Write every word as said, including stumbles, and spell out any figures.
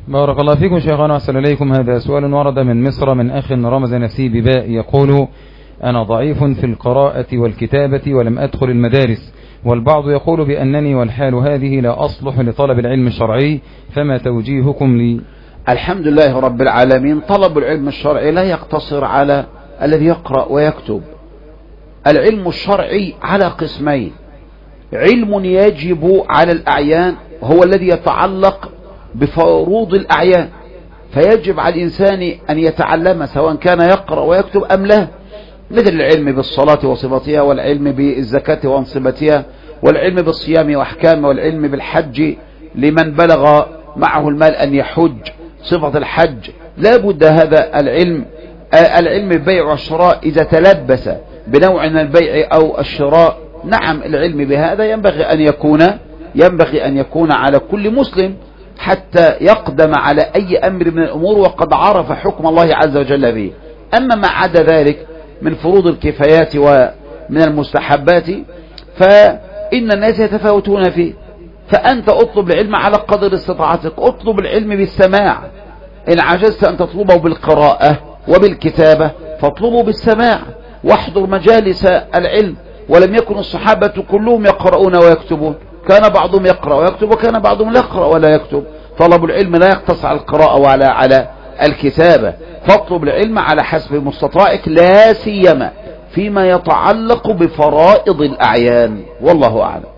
بارك الله فيكم شيخنا وأحسن إليكم. هذا سؤال ورد من مصر من أخ رمز نفسه بباء، يقول: أنا ضعيف في القراءة والكتابة ولم أدخل المدارس، والبعض يقول بأنني والحال هذه لا أصلح لطلب العلم الشرعي، فما توجيهكم لي؟ الحمد لله رب العالمين. طلب العلم الشرعي لا يقتصر على الذي يقرأ ويكتب. العلم الشرعي على قسمين: علم يجب على الأعيان هو الذي يتعلق بفروض الأعيان، فيجب على الإنسان أن يتعلم سواء كان يقرأ ويكتب أم لا، مثل العلم بالصلاة وصفتها، والعلم بالزكاة وانصبتها، والعلم بالصيام وأحكامه، والعلم بالحج لمن بلغ معه المال أن يحج، صفة الحج. لا بد هذا العلم. العلم بالبيع والشراء إذا تلبس بنوع من البيع أو الشراء، نعم العلم بهذا ينبغي أن يكون ينبغي أن يكون على كل مسلم حتى يقدم على أي أمر من الأمور وقد عرف حكم الله عز وجل به. أما ما عدا ذلك من فروض الكفايات ومن المستحبات فإن الناس يتفاوتون فيه، فأنت اطلب العلم على قدر استطاعتك. اطلب العلم بالسماع، إن عجزت أن تطلبه بالقراءة وبالكتابة فاطلبه بالسماع، واحضر مجالس العلم. ولم يكن الصحابة كلهم يقرؤون ويكتبون، كان بعضهم يقرأ ويكتب وكان بعضهم لا يقرأ ولا يكتب. طلب العلم لا يقتصر على القراءة ولا على الكتابة، فاطلب العلم على حسب مستطاعك، لا سيما فيما يتعلق بفرائض الأعيان، والله أعلم.